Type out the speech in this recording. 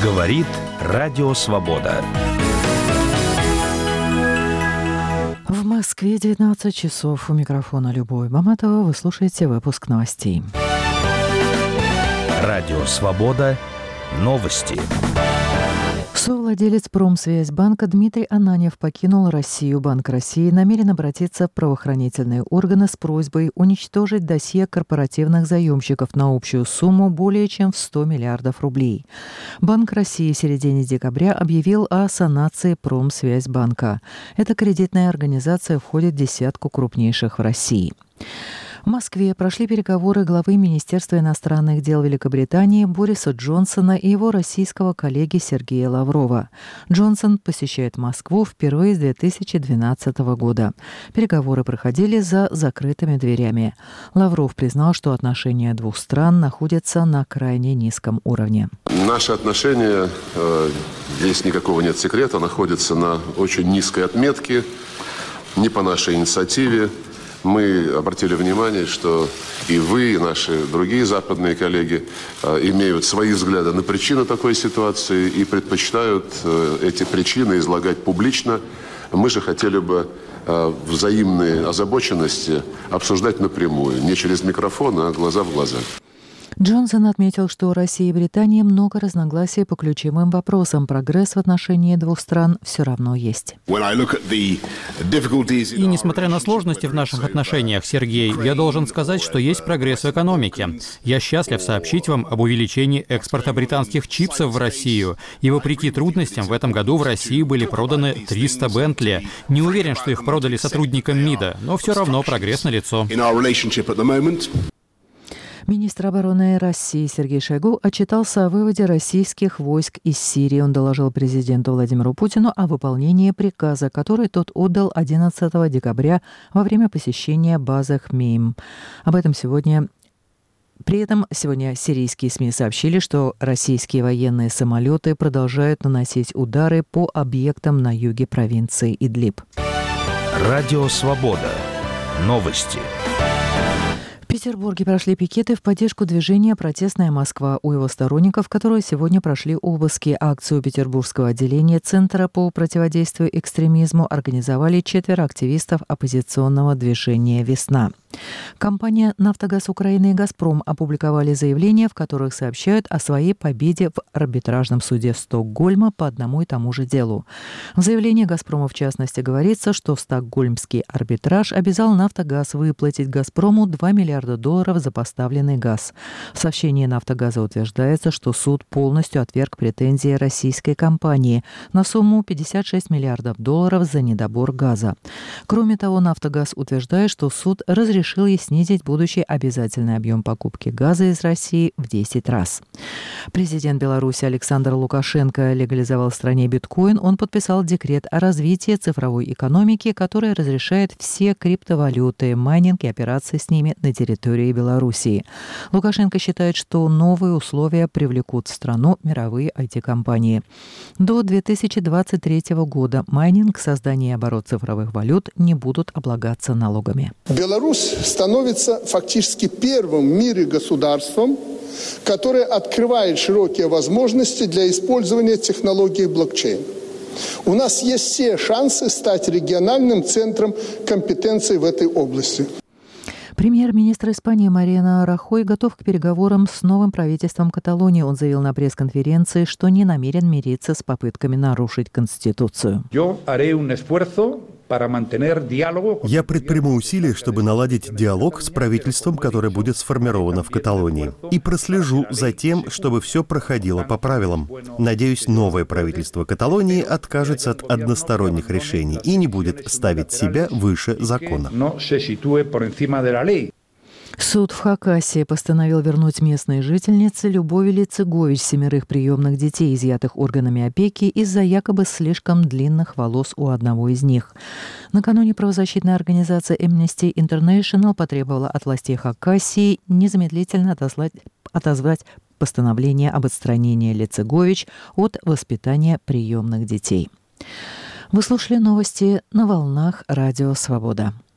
Говорит Радио Свобода. В Москве 19 часов. У микрофона Любовь Маматова. Вы слушаете выпуск новостей. Радио Свобода. Новости. Совладелец Промсвязьбанка Дмитрий Ананьев покинул Россию. Банк России намерен обратиться в правоохранительные органы с просьбой уничтожить досье корпоративных заемщиков на общую сумму более чем в 100 миллиардов рублей. Банк России в середине декабря объявил о санации Промсвязьбанка. Эта кредитная организация входит в десятку крупнейших в России. В Москве прошли переговоры главы Министерства иностранных дел Великобритании Бориса Джонсона и его российского коллеги Сергея Лаврова. Джонсон посещает Москву впервые с 2012 года. Переговоры проходили за закрытыми дверями. Лавров признал, что отношения двух стран находятся на крайне низком уровне. Наши отношения, здесь никакого нет секрета, находятся на очень низкой отметке, не по нашей инициативе. Мы обратили внимание, что и вы, и наши другие западные коллеги имеют свои взгляды на причины такой ситуации и предпочитают эти причины излагать публично. Мы же хотели бы взаимные озабоченности обсуждать напрямую, не через микрофон, а глаза в глаза. Джонсон отметил, что у России и Британии много разногласий по ключевым вопросам. Прогресс в отношении двух стран все равно есть. И несмотря на сложности в наших отношениях, Сергей, я должен сказать, что есть прогресс в экономике. Я счастлив сообщить вам об увеличении экспорта британских чипсов в Россию. И вопреки трудностям, в этом году в России были проданы 300 Бентли. Не уверен, что их продали сотрудникам МИДа, но все равно прогресс налицо. Министр обороны России Сергей Шойгу отчитался о выводе российских войск из Сирии. Он доложил президенту Владимиру Путину о выполнении приказа, который тот отдал 11 декабря во время посещения базы Хмейм. При этом сегодня сирийские СМИ сообщили, что российские военные самолеты продолжают наносить удары по объектам на юге провинции Идлиб. Радио Свобода. Новости. В Петербурге прошли пикеты в поддержку движения «Протестная Москва». У его сторонников, которые сегодня прошли обыски. Акцию петербургского отделения Центра по противодействию экстремизму организовали 4 активистов оппозиционного движения «Весна». Компания «Нафтогаз Украины» и «Газпром» опубликовали заявления, в которых сообщают о своей победе в арбитражном суде Стокгольма по одному и тому же делу. В заявлении «Газпрома» в частности говорится, что стокгольмский арбитраж обязал «Нафтогаз» выплатить «Газпрому» $2 миллиарда за поставленный газ. В сообщении «Нафтогаза» утверждается, что суд полностью отверг претензии российской компании на сумму $56 миллиардов за недобор газа. Кроме того, «Нафтогаз» утверждает, что суд разрешил ей снизить будущий обязательный объем покупки газа из России в 10 раз. Президент Беларуси Александр Лукашенко легализовал в стране биткоин. Он подписал декрет о развитии цифровой экономики, который разрешает все криптовалюты, майнинг и операции с ними на территории Белоруссии. Лукашенко считает, что новые условия привлекут в страну мировые IT-компании. До 2023 года майнинг, создание и оборот цифровых валют не будут облагаться налогами. Беларусь становится фактически первым в мире государством, которое открывает широкие возможности для использования технологий блокчейн. У нас есть все шансы стать региональным центром компетенций в этой области. Премьер-министр Испании Мариано Рахой готов к переговорам с новым правительством Каталонии. Он заявил на пресс-конференции, что не намерен мириться с попытками нарушить Конституцию. Я предприму усилия, чтобы наладить диалог с правительством, которое будет сформировано в Каталонии. И прослежу за тем, чтобы все проходило по правилам. Надеюсь, новое правительство Каталонии откажется от односторонних решений и не будет ставить себя выше закона. Суд в Хакасии постановил вернуть местной жительнице Любови Лицегович 7 приемных детей, изъятых органами опеки из-за якобы слишком длинных волос у одного из них. Накануне правозащитная организация Amnesty International потребовала от властей Хакасии незамедлительно отозвать постановление об отстранении Лицегович от воспитания приемных детей. Вы слушали новости на волнах Радио Свобода.